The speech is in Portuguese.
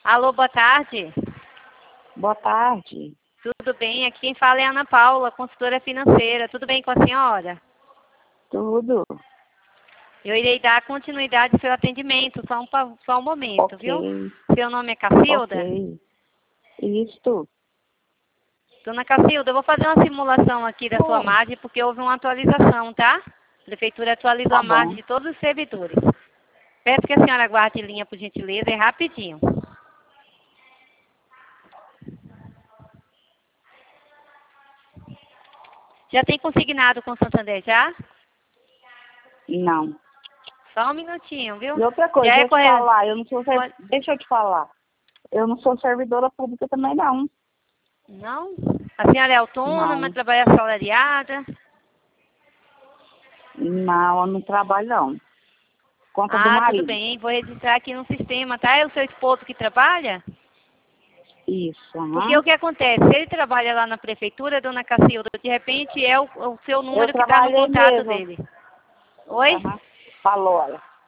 Alô, boa tarde. Boa tarde. Tudo bem? Aqui quem fala é a Ana Paula, consultora financeira. Tudo bem com a senhora? Tudo. Eu irei dar continuidade ao seu atendimento, só um momento, Ok. viu? Seu nome é Cacilda? Ok. Isto. Dona Cacilda, eu vou fazer uma simulação aqui da sua margem, porque houve uma atualização, tá? A Prefeitura atualizou Tá a margem bom. de todos os servidores. Peço que a senhora aguarde em linha, por gentileza, é rapidinho. Já tem consignado com o Santander, já? Não. Só um minutinho, viu? E outra coisa, Já deixa eu te correto. falar, eu não sou deixa eu te falar. Eu não sou servidora pública também, não. Não? A senhora é autônoma, Não. trabalha assalariada? Não, eu não trabalho, não. Conta do Ah, tudo marido. bem. Vou registrar aqui no sistema, tá? É o seu esposo que trabalha? Isso, Porque o aham. que acontece? Se ele trabalha lá na prefeitura, dona Cacilda, de repente é o seu Eu número que está no trabalhei contato mesmo. dele. Oi? Aham. Falou, olha.